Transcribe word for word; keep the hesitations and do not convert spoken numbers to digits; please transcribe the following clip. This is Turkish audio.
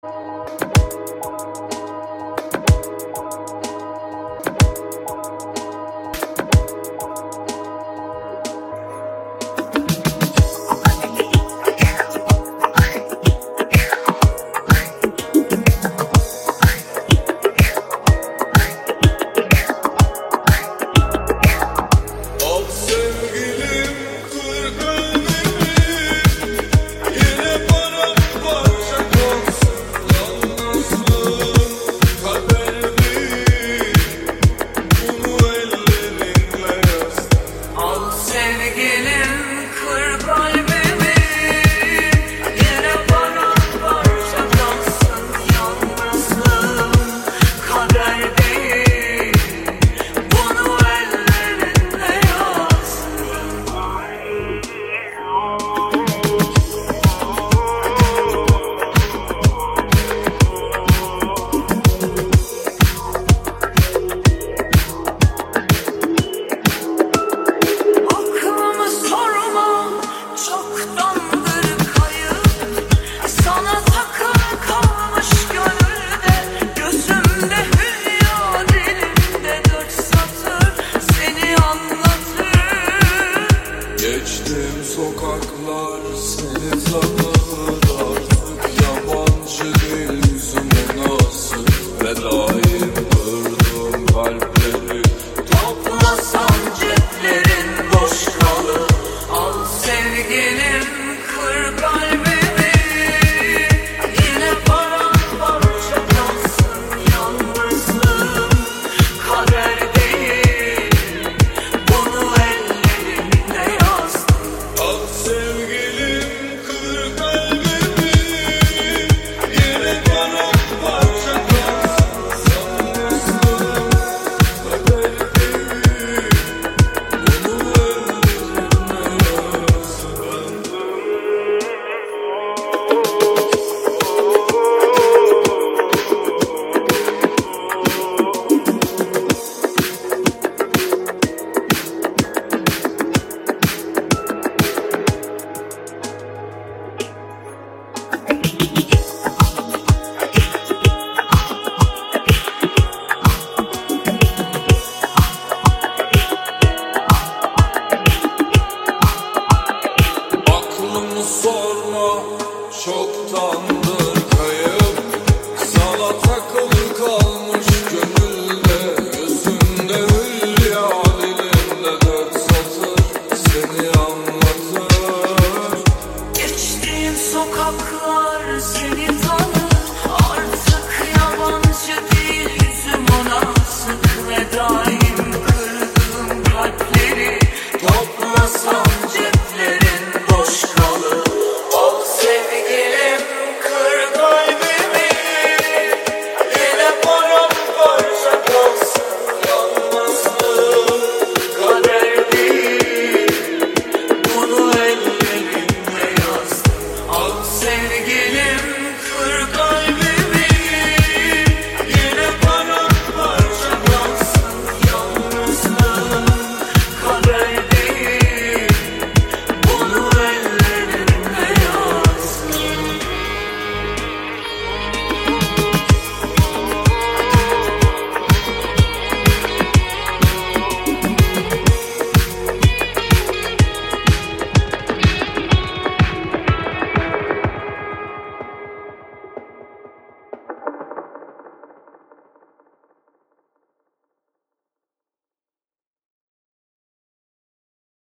Geçtim sokaklar seni tanır, artık yabancı değil yüzüme nasıl, ve daim kırdım kalpleri. Toplasan ceplerin boş kalır. Al sevgilim, kır kalbimi. Yine paramparça kalsın yalnızlığım. Kader değil, bunu ellerimle yazdım. Al sevgilim, kır kalbimi. Yine paramparça kalsın yalnızlığım. Kader değil, bunu ellerimle yazdım. Aklımı sorma, çoktandır kayıp. Sana takılı kalmış gönülde, yüzünde hülya, dilinde dört satır seni anlatır. Geçtiğim sokaklar seni tanır. Artık yabancı değil yüzüm ona asık, ve daim kırdığım kalpleri. Toplasan ceplerin boş kalır. Ol sevgilim, kır kalbimi. Yine paramparça kalsın yalnızlığım. Kader değil, bunu ellerimle yazdım. Al sevgilim, kır kalbimi.